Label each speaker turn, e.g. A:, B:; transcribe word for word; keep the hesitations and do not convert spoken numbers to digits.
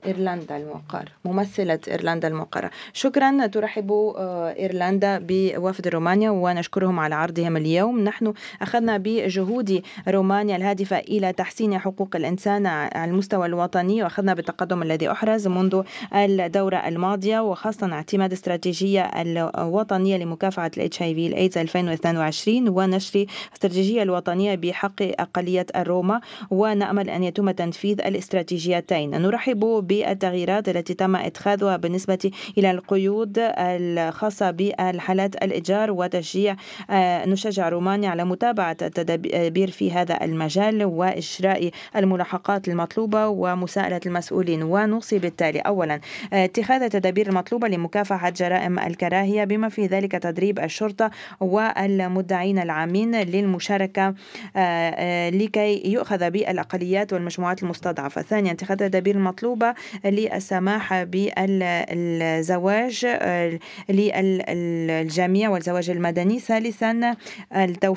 A: إيرلندا الموقرة، ممثلة إيرلندا الموقرة. شكرا. ترحب إيرلندا بوفد رومانيا ونشكرهم على عرضهم اليوم. نحن أخذنا بجهود رومانيا الهادفة إلى تحسين حقوق الإنسان على المستوى الوطني، وأخذنا بالتقدم الذي أحرز منذ الدورة الماضية، وخاصة اعتماد استراتيجية الوطنية لمكافحة الاتش اي في الايدز ألفين واثنين وعشرين ونشر استراتيجية الوطنية بحق أقلية الروما، ونأمل أن يتم تنفيذ الاستراتيجيتين. نرحب بالتغييرات التي تم إتخاذها بالنسبة إلى القيود الخاصة بالحالات الإيجار، وتشجيع نشجع رومانيا على متابعة التدابير في هذا المجال وإجراء الملاحقات المطلوبة ومساءلة المسؤولين. ونوصي بالتالي أولا اتخاذ التدابير المطلوبة لمكافحة جرائم الكراهية، بما في ذلك تدريب الشرطة والمدعين العامين للمشاركة لكي يؤخذ بالأقليات والمجموعات المستضعفة. ثانيا اتخاذ التدابير المطلوبة للسماح بالزواج للجميع والزواج المدني. ثالثا التوفير